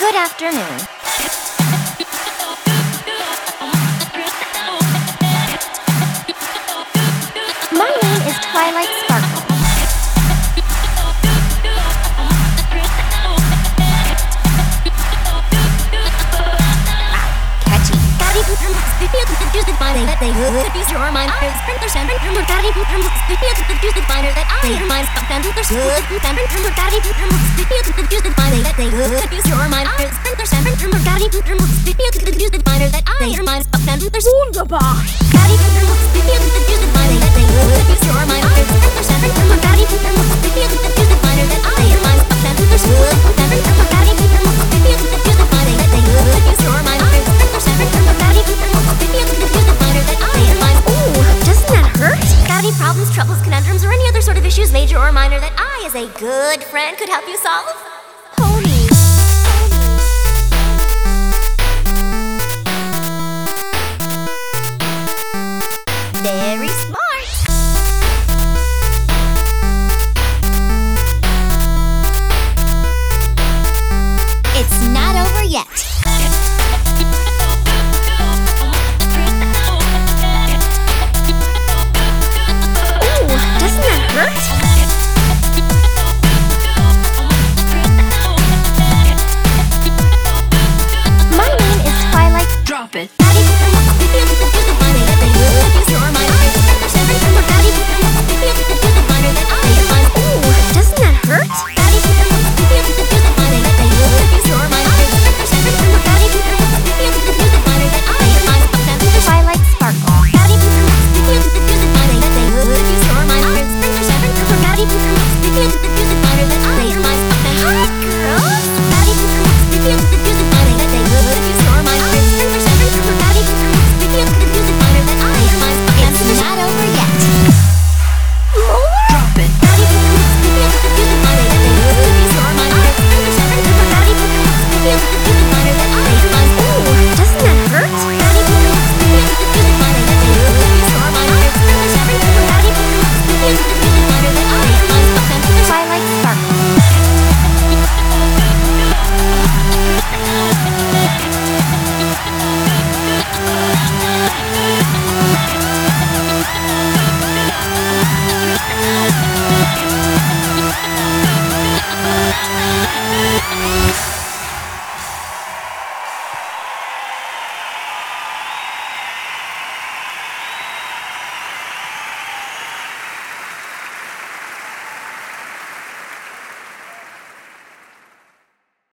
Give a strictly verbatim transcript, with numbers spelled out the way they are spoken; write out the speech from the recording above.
Good afternoon. My name is Twilight Sparkle. Catchy. Daddy poop from Spiffy to the juice binder that they could use your mind. I sprint their sand from Daddy poop from Spiffy to the juice binder that I your mind stop and their school poop and from Daddy poop from Spiffy to the juice binder that they could use your mind. I sprint their sand from Daddy poop from Spiffy to the juice binder that I your mind stop and their Wunderbar! Daddy poop from Spiffy to the juice binder that they could use your mind.